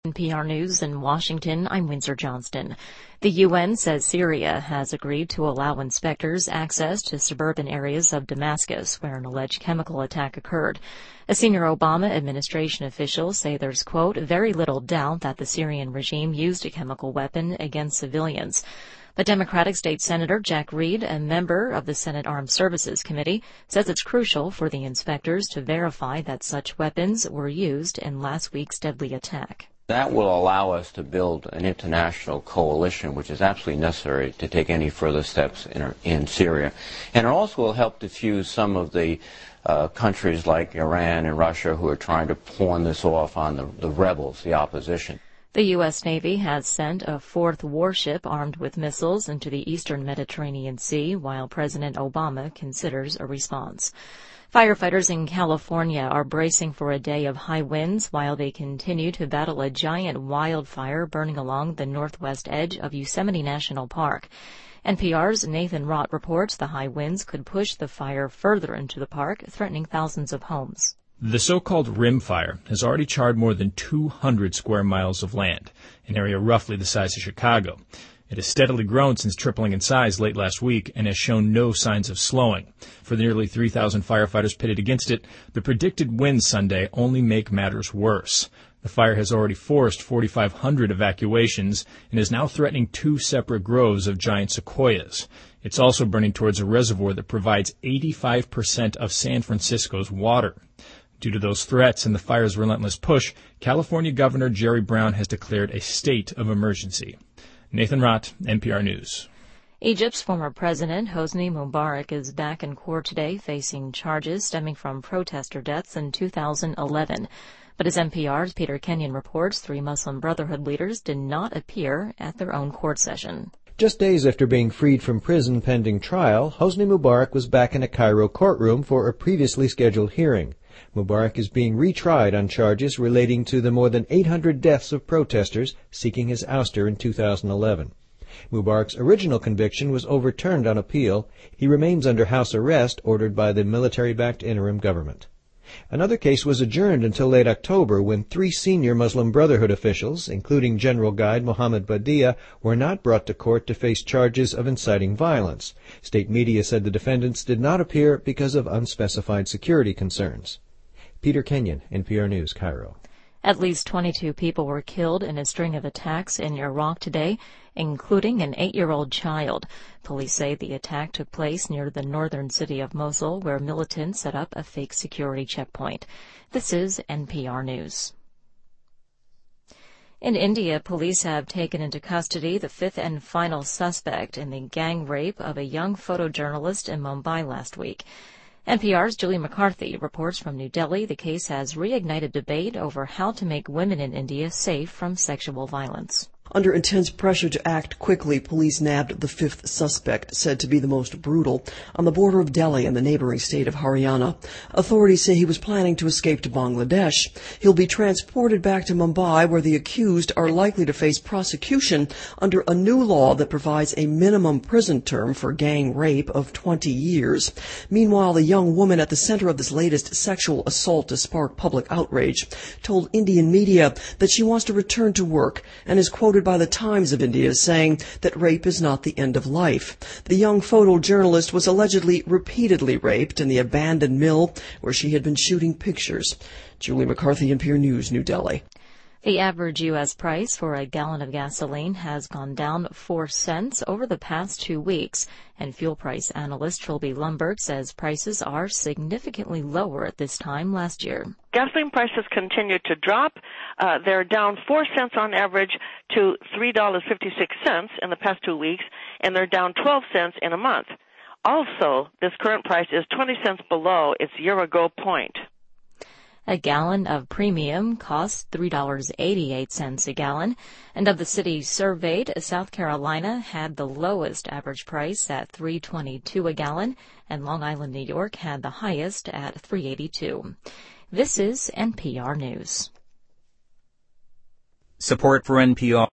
NPR News in Washington, I'm Windsor Johnston. The UN says Syria has agreed to allow inspectors access to suburban areas of Damascus where an alleged chemical attack occurred. A senior Obama administration official say there's, quote, very little doubt that the Syrian regime used a chemical weapon against civilians. But Democratic State Senator Jack Reed, a member of the Senate Armed Services Committee, says it's crucial for the inspectors to verify that such weapons were used in last week's deadly attack. That will allow us to build an international coalition, which is absolutely necessary to take any further steps in Syria. And it also will help diffuse some of the countries like Iran and Russia who are trying to pawn this off on the rebels, the opposition. The U.S. Navy has sent a fourth warship armed with missiles into the eastern Mediterranean Sea while President Obama considers a response. Firefighters in California are bracing for a day of high winds while they continue to battle a giant wildfire burning along the northwest edge of Yosemite National Park. NPR's Nathan Rott reports the high winds could push the fire further into the park, threatening thousands of homes. The so-called Rim Fire has already charred more than 200 square miles of land, an area roughly the size of Chicago. It has steadily grown since tripling in size late last week and has shown no signs of slowing. For the nearly 3,000 firefighters pitted against it, the predicted winds Sunday only make matters worse. The fire has already forced 4,500 evacuations and is now threatening two separate groves of giant sequoias. It's also burning towards a reservoir that provides 85% of San Francisco's water. Due to those threats and the fire's relentless push, California Governor Jerry Brown has declared a state of emergency. Nathan Rott, NPR News. Egypt's former president, Hosni Mubarak, is back in court today facing charges stemming from protester deaths in 2011. But as NPR's Peter Kenyon reports, three Muslim Brotherhood leaders did not appear at their own court session. Just days after being freed from prison pending trial, Hosni Mubarak was back in a Cairo courtroom for a previously scheduled hearing. Mubarak is being retried on charges relating to the more than 800 deaths of protesters seeking his ouster in 2011. Mubarak's original conviction was overturned on appeal. He remains under house arrest ordered by the military-backed interim government. Another case was adjourned until late October when three senior Muslim Brotherhood officials, including General Guide Mohammed Badia, were not brought to court to face charges of inciting violence. State media said the defendants did not appear because of unspecified security concerns. Peter Kenyon, NPR News, Cairo. At least 22 people were killed in a string of attacks in Iraq today, including an 8-year-old child. Police say the attack took place near the northern city of Mosul, where militants set up a fake security checkpoint. This is NPR News. In India, police have taken into custody the fifth and final suspect in the gang rape of a young photojournalist in Mumbai last week. NPR's Julie McCarthy reports from New Delhi the case has reignited debate over how to make women in India safe from sexual violence. Under intense pressure to act quickly, police nabbed the fifth suspect, said to be the most brutal, on the border of Delhi and the neighboring state of Haryana. Authorities say he was planning to escape to Bangladesh. He'll be transported back to Mumbai, where the accused are likely to face prosecution under a new law that provides a minimum prison term for gang rape of 20 years. Meanwhile, the young woman at the center of this latest sexual assault to spark public outrage told Indian media that she wants to return to work and is quoted by the Times of India saying that rape is not the end of life. The young photojournalist was allegedly repeatedly raped in the abandoned mill where she had been shooting pictures. Julie McCarthy, NPR News, New Delhi. The average U.S. price for a gallon of gasoline has gone down 4 cents over the past 2 weeks, and fuel price analyst Trilby Lundberg says prices are significantly lower at this time last year. Gasoline prices continue to drop. They're down 4 cents on average to $3.56 in the past 2 weeks, and they're down 12 cents in a month. Also, this current price is 20 cents below its year-ago point. A gallon of premium costs $3.88 a gallon, and of the cities surveyed, South Carolina had the lowest average price at $3.22 a gallon, and Long Island, New York had the highest at $3.82. This is NPR News. Support for NPR